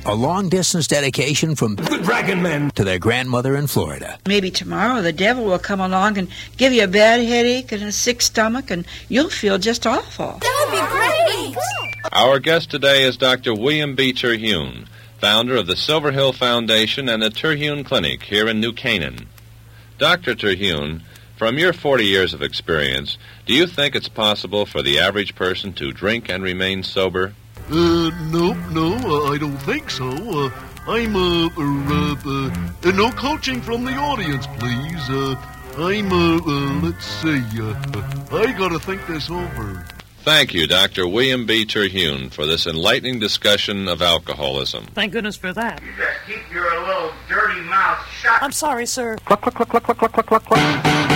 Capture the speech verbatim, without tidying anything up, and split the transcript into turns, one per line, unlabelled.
A long-distance dedication from the Dragon Men to their grandmother in Florida.
Maybe tomorrow the devil will come along and give you a bad headache and a sick stomach, and you'll feel just awful.
That would be great!
Our guest today is Doctor William B. Terhune, founder of the Silver Hill Foundation and the Terhune Clinic here in New Canaan. Doctor Terhune, from your forty years of experience, do you think it's possible for the average person to drink and remain sober?
Uh, no, no, uh, I don't think so. Uh, I'm, uh, uh, uh, uh, no coaching from the audience, please. Uh, I'm, uh, uh, let's see, uh, I gotta think this over.
Thank you, Doctor William B. Terhune, for this enlightening discussion of alcoholism.
Thank goodness for that.
You just keep your little dirty mouth shut.
I'm sorry, sir.
Cluck, cluck, cluck, cluck, cluck, cluck, cluck.